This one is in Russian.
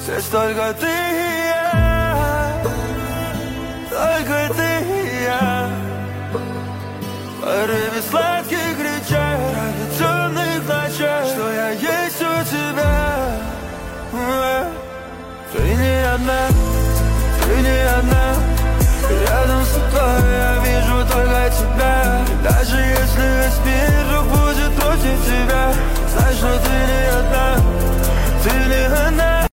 Здесь только ты и я, только ты и я. В порыве сладких